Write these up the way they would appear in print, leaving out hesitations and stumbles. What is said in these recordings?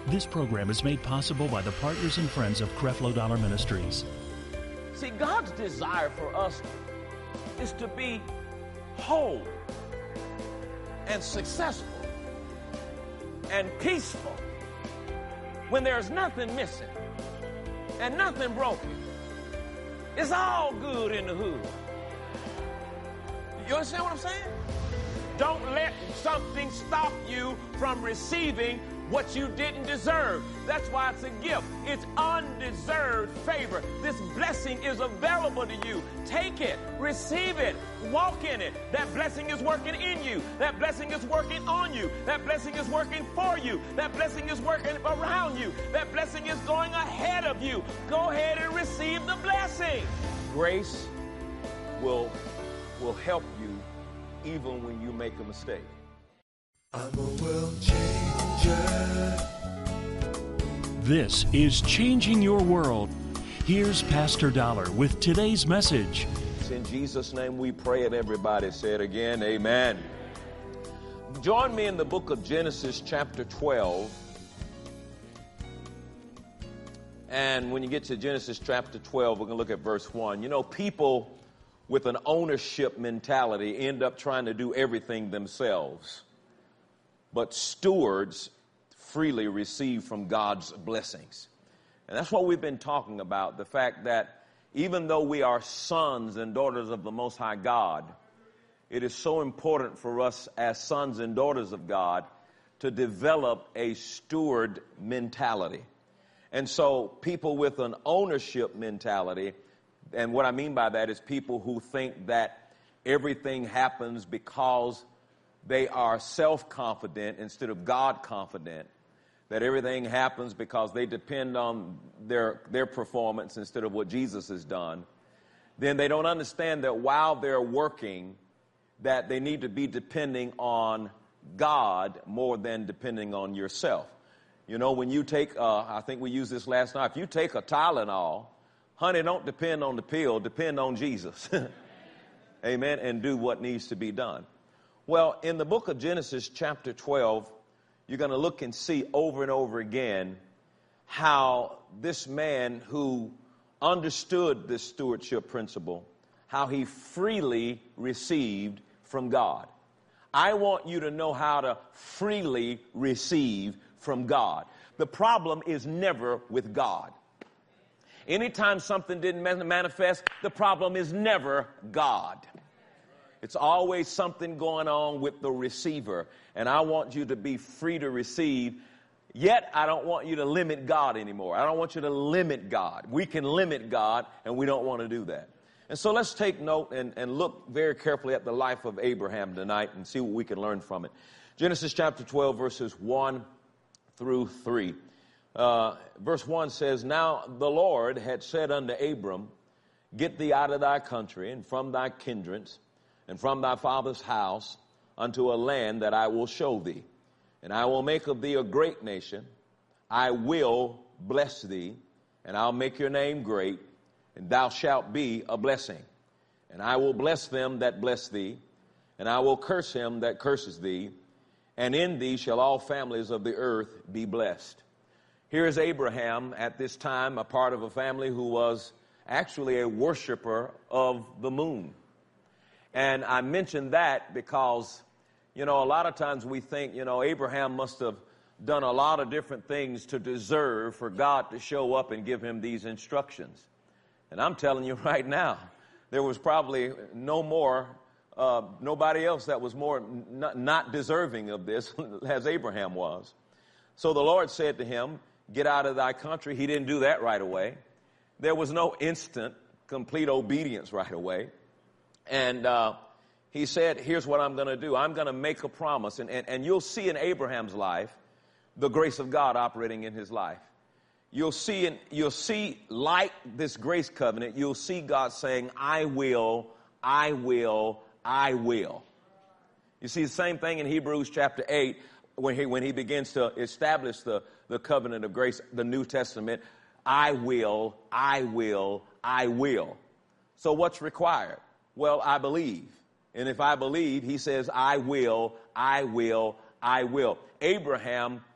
This program is made possible by the partners and friends of Creflo Dollar Ministries. See, God's desire for us is to be whole and successful and peaceful when there's nothing missing and nothing broken. It's all good in the hood. You understand what I'm saying? Don't let something stop you from receiving what you didn't deserve. That's why it's a gift. It's undeserved favor. This blessing is available to you. Take it, receive it, walk in it. That blessing is working in you. That blessing is working on you. That blessing is working for you. That blessing is working around you. That blessing is going ahead of you. Go ahead and receive the blessing. Grace will help you even when you make a mistake. I'm a world changer. This is Changing Your World. Here's Pastor Dollar with today's message. It's in Jesus' name we pray, and everybody say it again, amen. Join me in the book of Genesis chapter 12. And when you get to Genesis chapter 12, we're going to look at verse 1. You know, people with an ownership mentality end up trying to do everything themselves. But stewards freely receive from God's blessings. And that's what we've been talking about, the fact that even though we are sons and daughters of the Most High God, it is so important for us as sons and daughters of God to develop a steward mentality. And so people with an ownership mentality, and what I mean by that is people who think that everything happens because they are self-confident instead of God-confident, that everything happens because they depend on their performance instead of what Jesus has done, then they don't understand that while they're working, that they need to be depending on God more than depending on yourself. You know, when you take, I think we used this last night, if you take a Tylenol, honey, don't depend on the pill, depend on Jesus. Amen, and do what needs to be done. Well, in the book of Genesis chapter 12, you're going to look and see over and over again how this man who understood this stewardship principle, how he freely received from God. I want you to know how to freely receive from God. The problem is never with God. Anytime something didn't manifest, the problem is never God. It's always something going on with the receiver. And I want you to be free to receive. Yet, I don't want you to limit God anymore. I don't want you to limit God. We can limit God, and we don't want to do that. And so let's take note and look very carefully at the life of Abraham tonight and see what we can learn from it. Genesis chapter 12, verses 1 through 3. Verse 1 says, Now the Lord had said unto Abram, Get thee out of thy country, and from thy kindreds, and from thy father's house, unto a land that I will show thee. And I will make of thee a great nation. I will bless thee, and I'll make your name great, and thou shalt be a blessing. And I will bless them that bless thee, and I will curse him that curses thee, and in thee shall all families of the earth be blessed. Here is Abraham at this time, a part of a family who was actually a worshiper of the moon. And I mention that because, you know, a lot of times we think, you know, Abraham must have done a lot of different things to deserve for God to show up and give him these instructions. And I'm telling you right now, there was probably nobody else that was more not deserving of this as Abraham was. So the Lord said to him, Get out of thy country. He didn't do that right away. There was no instant, complete obedience right away. And he said, here's what I'm going to do. I'm going to make a promise. And you'll see in Abraham's life the grace of God operating in his life. You'll see like this grace covenant, you'll see God saying, I will, I will, I will. You see the same thing in Hebrews chapter 8 when he begins to establish the covenant of grace, the New Testament. I will, I will, I will. So what's required? Well, I believe. And if I believe, he says, I will, I will, I will. Abraham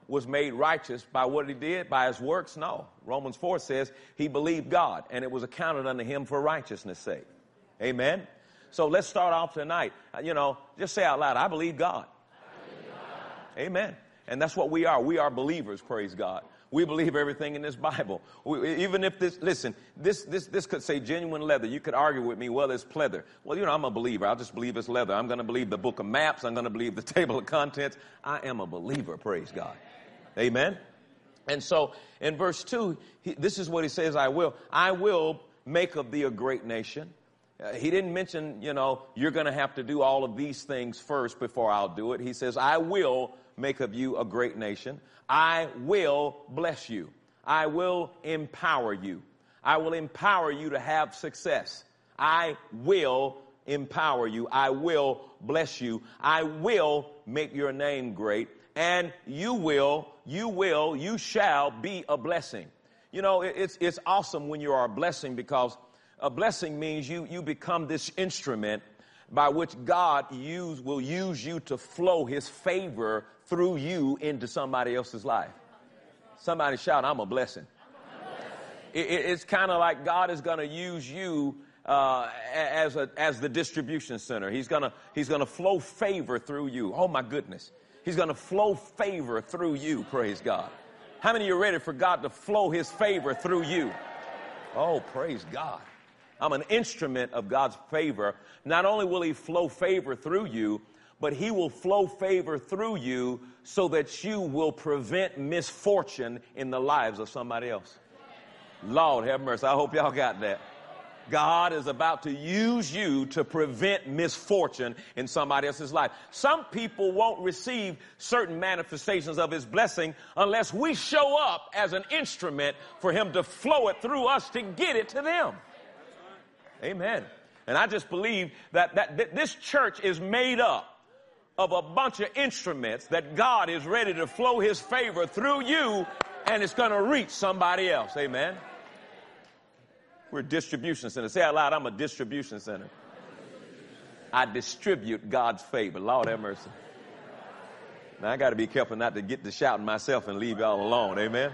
was made righteous by what he did, by his works? No. Romans 4 says he believed God, and it was accounted unto him for righteousness' sake. Amen? So let's start off tonight. Just say out loud, I believe God. I believe God. Amen. And that's what we are. We are believers, praise God. We believe everything in this Bible. Even if this could say genuine leather. You could argue with me, well, it's pleather. Well, I'm a believer. I'll just believe it's leather. I'm going to believe the book of maps. I'm going to believe the table of contents. I am a believer, praise God. Amen. And so in verse 2, this is what he says, I will make of thee a great nation. He didn't mention, you're going to have to do all of these things first before I'll do it. He says, I will make of you a great nation. I will bless you. I will empower you. I will empower you to have success. I will empower you. I will bless you. I will make your name great. And you shall be a blessing. It's awesome when you are a blessing, because a blessing means you become this instrument by which God will use you to flow his favor through you into somebody else's life. Somebody shout, I'm a blessing. It's kind of like God is going to use you as the distribution center. He's going to flow favor through you. Oh my goodness. He's going to flow favor through you, praise God. How many of you are ready for God to flow his favor through you? Oh, praise God. I'm an instrument of God's favor. Not only will he flow favor through you, but he will flow favor through you so that you will prevent misfortune in the lives of somebody else. Lord have mercy. I hope y'all got that. God is about to use you to prevent misfortune in somebody else's life. Some people won't receive certain manifestations of his blessing unless we show up as an instrument for him to flow it through us to get it to them. Amen. And I just believe that this church is made up of a bunch of instruments that God is ready to flow his favor through you, and it's going to reach somebody else. Amen. We're a distribution center. Say out loud, I'm a distribution center. I distribute God's favor. Lord have mercy. Now I got to be careful not to get to shouting myself and leave y'all alone. Amen.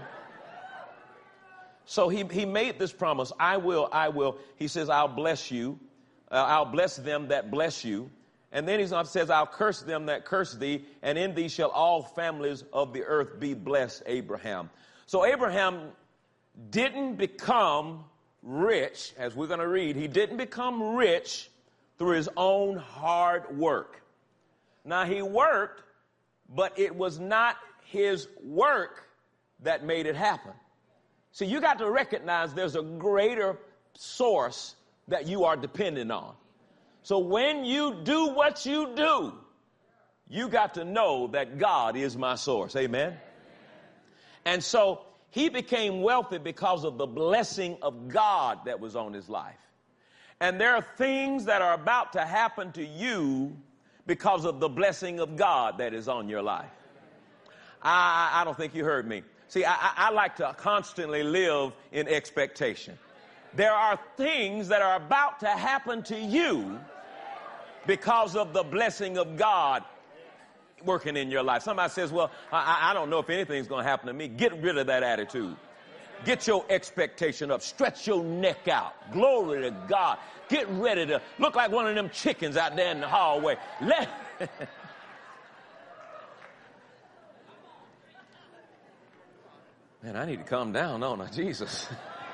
So he made this promise. I will. He says, I'll bless you. I'll bless them that bless you. And then he says, I'll curse them that curse thee. And in thee shall all families of the earth be blessed, Abraham. So Abraham didn't become rich, as we're going to read. He didn't become rich through his own hard work. Now he worked, but it was not his work that made it happen. So you got to recognize there's a greater source that you are dependent on. So when you do what you do, you got to know that God is my source. Amen. And so he became wealthy because of the blessing of God that was on his life. And there are things that are about to happen to you because of the blessing of God that is on your life. I don't think you heard me. See, I like to constantly live in expectation. There are things that are about to happen to you because of the blessing of God working in your life. Somebody says, well, I don't know if anything's going to happen to me. Get rid of that attitude. Get your expectation up. Stretch your neck out. Glory to God. Get ready to look like one of them chickens out there in the hallway. Man, I need to calm down, don't I? Jesus.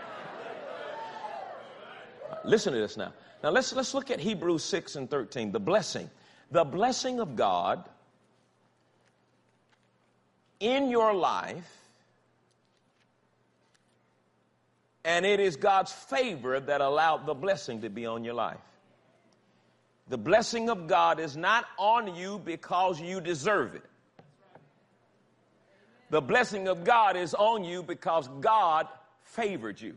Listen to this now. Now let's look at Hebrews 6 and 13. The blessing. The blessing of God in your life, and it is God's favor that allowed the blessing to be on your life. The blessing of God is not on you because you deserve it. The blessing of God is on you because God favored you.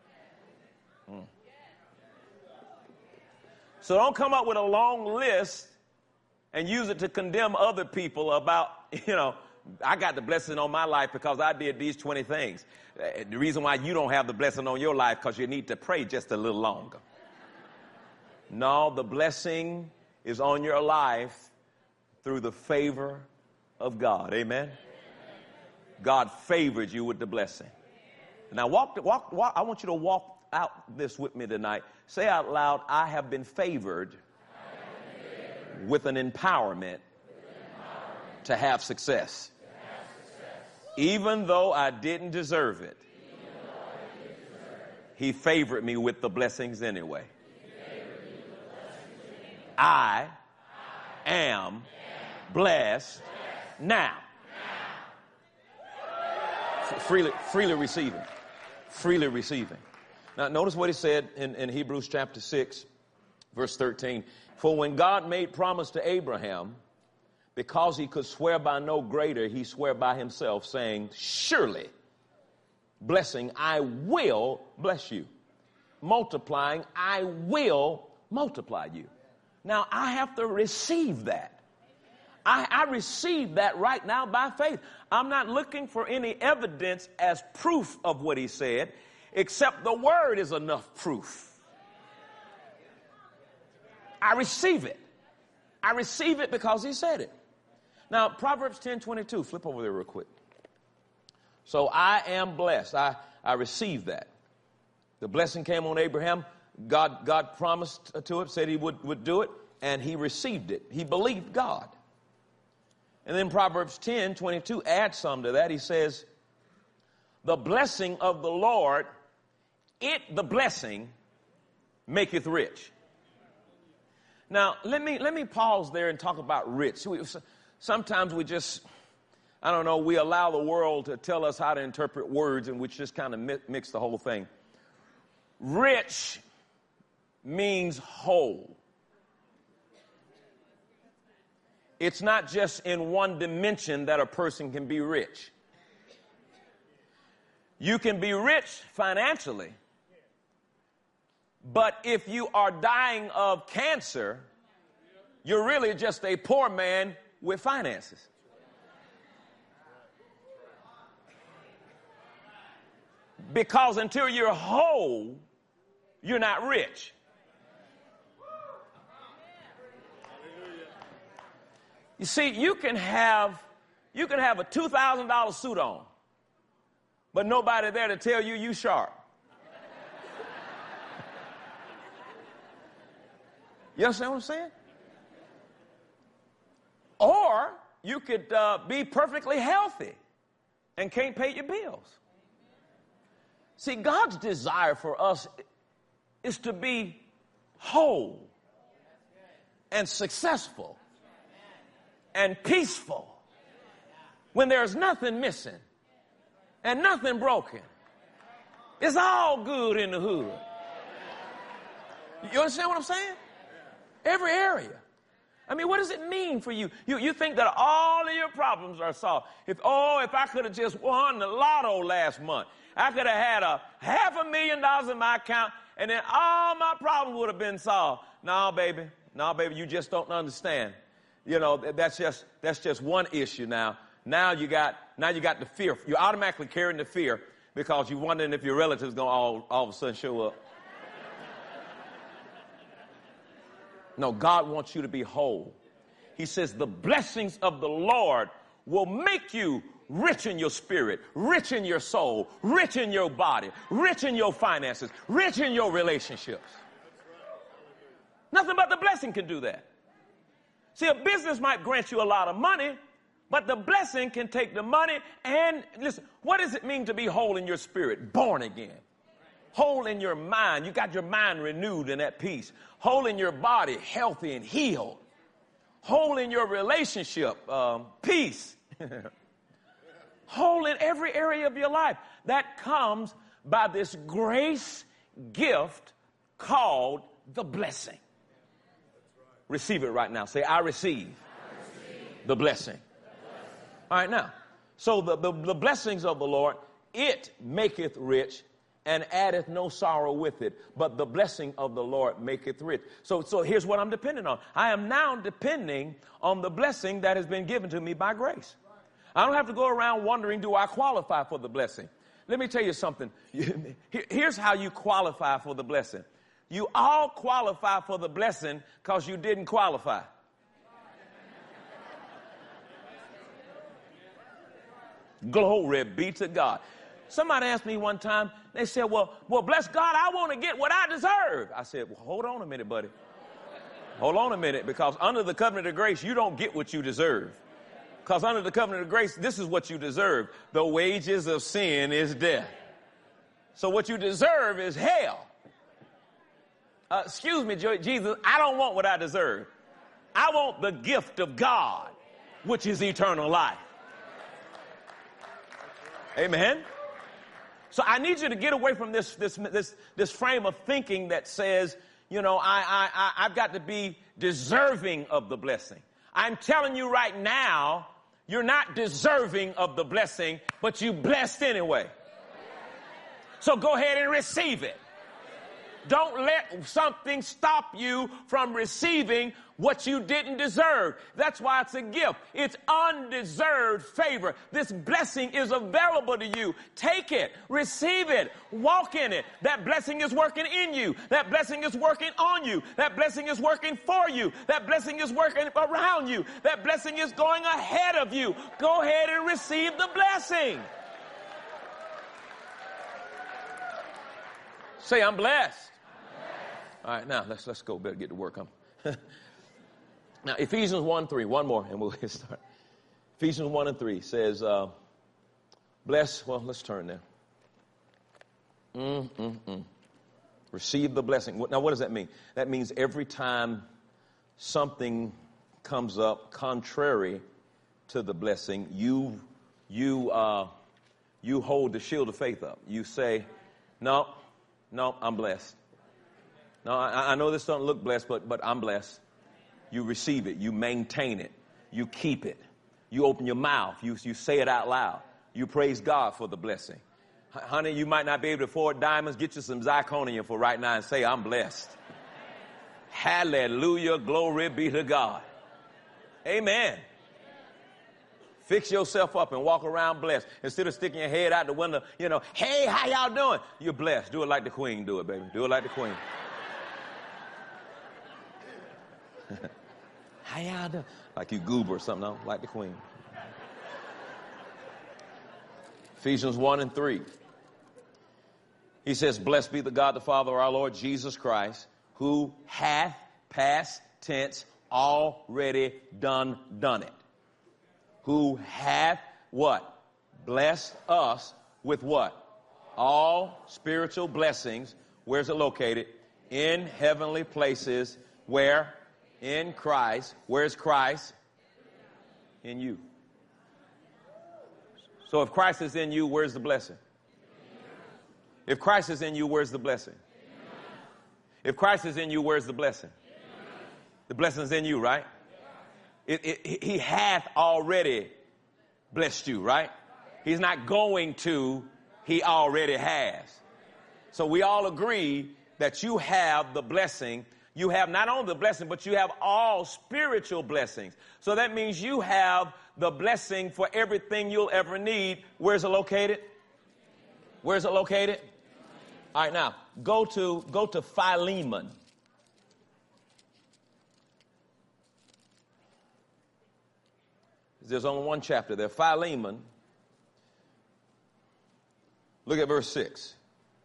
So don't come up with a long list and use it to condemn other people about, I got the blessing on my life because I did these 20 things. The reason why you don't have the blessing on your life because you need to pray just a little longer. No, the blessing is on your life through the favor of God. Amen? God favored you with the blessing. Now I want you to walk out this with me tonight. Say out loud, I have been favored with an empowerment to have success. Even though I didn't deserve it, he favored me with the blessings anyway. I am blessed now. Freely receiving. Freely receiving. Now, notice what he said in Hebrews chapter 6, verse 13. For when God made promise to Abraham, because he could swear by no greater, he swore by himself, saying, surely, blessing, I will bless you. Multiplying, I will multiply you. Now, I have to receive that. I receive that right now by faith. I'm not looking for any evidence as proof of what he said, except the word is enough proof. I receive it. I receive it because he said it. Now, Proverbs 10:22, flip over there real quick. So I am blessed. I received that. The blessing came on Abraham. God promised to it, said he would do it, and he received it. He believed God. And then Proverbs 10:22 adds some to that. He says, the blessing of the Lord, the blessing, maketh rich. Now, let me pause there and talk about rich. Sometimes we just, I don't know, we allow the world to tell us how to interpret words, and which just kind of mix the whole thing. Rich means whole. It's not just in one dimension that a person can be rich. You can be rich financially, but if you are dying of cancer, you're really just a poor man with finances. Because until you're whole, you're not rich. You see, you can have a $2,000 suit on, but nobody there to tell you sharp. You understand what I'm saying? Or you could be perfectly healthy and can't pay your bills. See, God's desire for us is to be whole and successful and peaceful when there's nothing missing and nothing broken. It's all good in the hood. You understand what I'm saying? Every area. I mean, what does it mean for you? You think that all of your problems are solved. If I could have just won the lotto last month, I could have had $500,000 in my account, and then all my problems would have been solved. No, baby, you just don't understand. You know, that's just one issue now. Now you got the fear. You're automatically carrying the fear because you're wondering if your relatives going to all of a sudden show up. No, God wants you to be whole. He says the blessings of the Lord will make you rich in your spirit, rich in your soul, rich in your body, rich in your finances, rich in your relationships. Nothing but the blessing can do that. See, a business might grant you a lot of money, but the blessing can take the money and, listen, what does it mean to be whole in your spirit? Born again. Whole in your mind. You got your mind renewed and at peace. Whole in your body, healthy and healed. Whole in your relationship, peace. Whole in every area of your life. That comes by this grace gift called the blessing. Receive it right now. Say, I receive the blessing. All right, now. So the blessings of the Lord, it maketh rich and addeth no sorrow with it. But the blessing of the Lord maketh rich. So here's what I'm depending on. I am now depending on the blessing that has been given to me by grace. I don't have to go around wondering, do I qualify for the blessing? Let me tell you something. Here's how you qualify for the blessing. You all qualify for the blessing because you didn't qualify. Glory be to God. Somebody asked me one time, they said, well, bless God, I want to get what I deserve. I said, well, hold on a minute, buddy. Hold on a minute, because under the covenant of grace, you don't get what you deserve. Because under the covenant of grace, this is what you deserve. The wages of sin is death. So what you deserve is hell. Excuse me, Jesus, I don't want what I deserve. I want the gift of God, which is eternal life. Amen. So I need you to get away from this frame of thinking that says, you know, I've got to be deserving of the blessing. I'm telling you right now, you're not deserving of the blessing, but you blessed anyway. So go ahead and receive it. Don't let something stop you from receiving what you didn't deserve. That's why it's a gift. It's undeserved favor. This blessing is available to you. Take it. Receive it. Walk in it. That blessing is working in you. That blessing is working on you. That blessing is working for you. That blessing is working around you. That blessing is going ahead of you. Go ahead and receive the blessing. Say, I'm blessed. All right, now let's go. Better get to work. Now, Ephesians 1:3, one more, and we'll get started. Ephesians 1:3 says, bless, well, let's turn there. Receive the blessing. Now, what does that mean? That means every time something comes up contrary to the blessing, you hold the shield of faith up. You say, no, I'm blessed. No, I know this doesn't look blessed, but I'm blessed. You receive it. You maintain it. You keep it. You open your mouth. You say it out loud. You praise God for the blessing. Honey, you might not be able to afford diamonds. Get you some zirconium for right now and say, I'm blessed. Hallelujah. Glory be to God. Amen. Fix yourself up and walk around blessed. Instead of sticking your head out the window, you know, hey, how y'all doing? You're blessed. Do it like the queen. Do it, baby. Do it like the queen. How y'all doing? Like you goober or something, no? Like the queen. Ephesians 1:3. He says, blessed be the God, the Father of our Lord Jesus Christ, who hath, past tense, already done it. Who hath what? Blessed us with what? All spiritual blessings. Where's it located? In heavenly places. Where? In Christ. Where's Christ? In you. So if Christ is in you, where's the blessing? If Christ is in you, where's the blessing? If Christ is in you, where's the blessing? The blessing's in you, right? He hath already blessed you, right? He's not going to, he already has. So we all agree that you have the blessing. You have not only the blessing, but you have all spiritual blessings. So that means you have the blessing for everything you'll ever need. Where's it located? Where's it located? All right, now go to Philemon. There's only one chapter there. Philemon. Look at verse 6.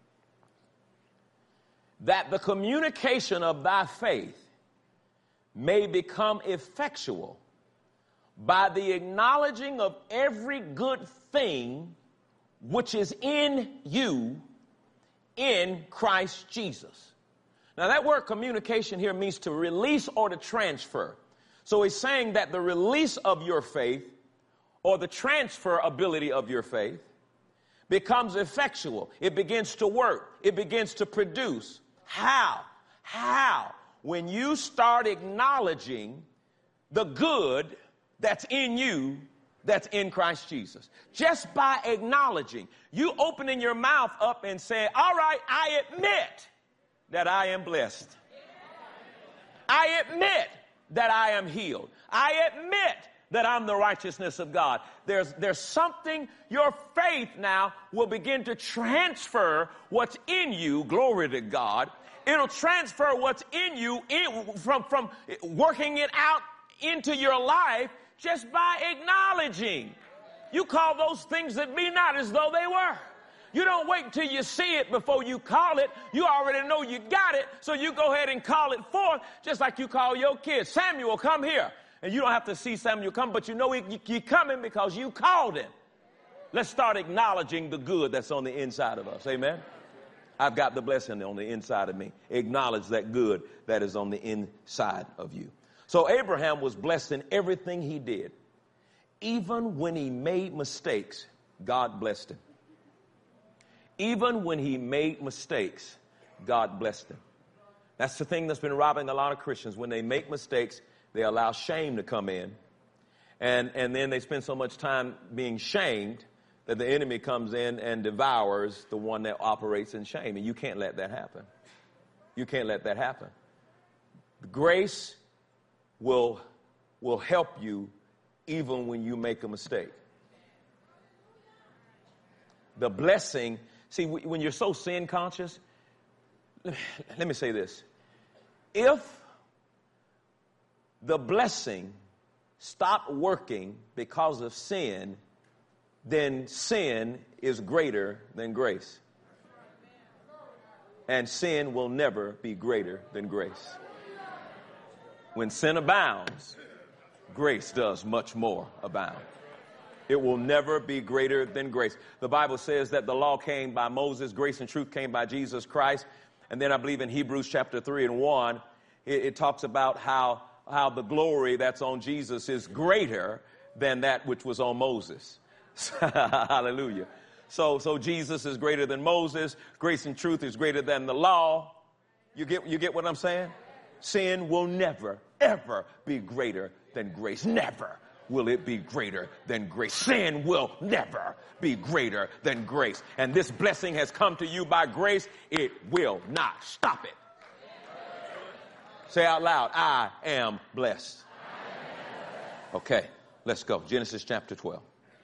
That the communication of thy faith may become effectual by the acknowledging of every good thing which is in you in Christ Jesus. Now that word communication here means to release or to transfer. So he's saying that the release of your faith or the transfer ability of your faith becomes effectual. It begins to work. It begins to produce. How? When you start acknowledging the good that's in you, that's in Christ Jesus. Just by acknowledging, you opening your mouth up and saying, all right, I admit that I am blessed. I admit that I am healed. I admit that I'm the righteousness of God. There's something, your faith now will begin to transfer what's in you, glory to God. It'll transfer what's in you from working it out into your life just by acknowledging. You call those things that be not as though they were. You don't wait till you see it before you call it. You already know you got it, so you go ahead and call it forth, just like you call your kids. Samuel, come here. And you don't have to see Samuel come, but you know he's coming because you called him. Let's start acknowledging the good that's on the inside of us. Amen? I've got the blessing on the inside of me. Acknowledge that good that is on the inside of you. So Abraham was blessed in everything he did. Even when he made mistakes, God blessed him. Even when he made mistakes, God blessed him. That's the thing that's been robbing a lot of Christians. When they make mistakes, they allow shame to come in. And then they spend so much time being shamed that the enemy comes in and devours the one that operates in shame. And you can't let that happen. You can't let that happen. Grace will help you even when you make a mistake. The blessing, see, when you're so sin conscious, let me say this. If the blessing stopped working because of sin, then sin is greater than grace. And sin will never be greater than grace. When sin abounds, grace does much more abound. It will never be greater than grace. The Bible says that the law came by Moses, grace and truth came by Jesus Christ. And then I believe in Hebrews chapter 3 and 1, it talks about how the glory that's on Jesus is greater than that which was on Moses. Hallelujah. So Jesus is greater than Moses. Grace and truth is greater than the law. You get what I'm saying? Sin will never, ever be greater than grace. Never will it be greater than grace. Sin will never be greater than grace. And this blessing has come to you by grace. It will not stop it. Say out loud, I am blessed. Okay, let's go. Genesis chapter 12.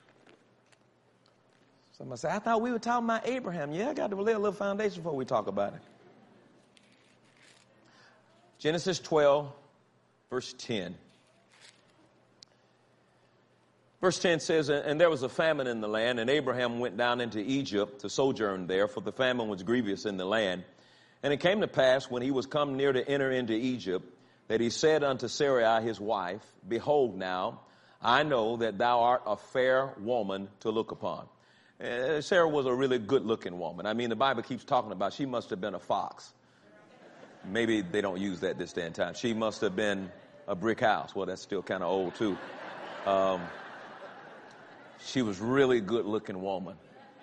Somebody say, I thought we were talking about Abraham. Yeah, I got to lay a little foundation before we talk about it. Genesis 12, verse 10. Verse 10 says, and there was a famine in the land, and Abraham went down into Egypt to sojourn there, for the famine was grievous in the land. And it came to pass, when he was come near to enter into Egypt, that he said unto Sarai his wife, Behold now, I know that thou art a fair woman to look upon. Sarah was a really good-looking woman. I mean, the Bible keeps talking about she must have been a fox. Maybe they don't use that this day and time. She must have been a brick house. Well, that's still kind of old, too. She was really good-looking woman.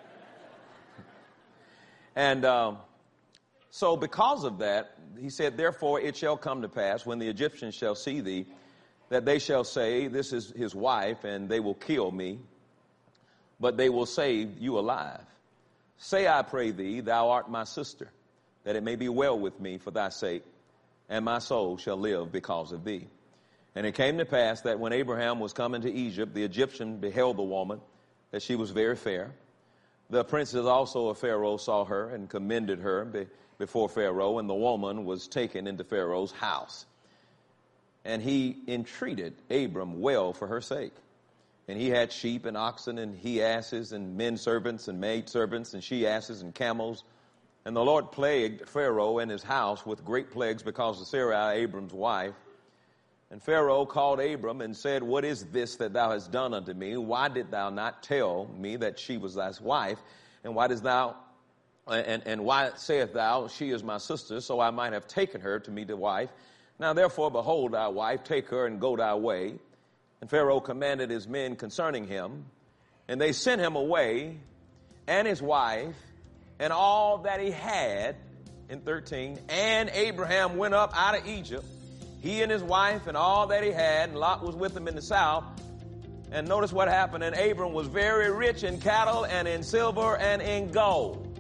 And so because of that, he said, Therefore it shall come to pass, when the Egyptians shall see thee, that they shall say, This is his wife, and they will kill me, but they will save you alive. Say, I pray thee, thou art my sister, that it may be well with me for thy sake, and my soul shall live because of thee. And it came to pass that when Abraham was come into Egypt, the Egyptian beheld the woman, that she was very fair. The princes also of Pharaoh saw her and commended her before Pharaoh, and the woman was taken into Pharaoh's house. And he entreated Abram well for her sake. And he had sheep and oxen and he-asses and men servants and maid servants and she-asses and camels. And the Lord plagued Pharaoh and his house with great plagues because of Sarai, Abram's wife. And Pharaoh called Abram and said, What is this that thou hast done unto me? Why did thou not tell me that she was thy wife? And why dost thou, and why sayest thou, She is my sister, so I might have taken her to me to wife? Now therefore, behold thy wife, take her and go thy way. And Pharaoh commanded his men concerning him, and they sent him away, and his wife, and all that he had, in 13. And Abraham went up out of Egypt, he and his wife and all that he had, and Lot was with him in the south. And notice what happened. And Abram was very rich in cattle and in silver and in gold.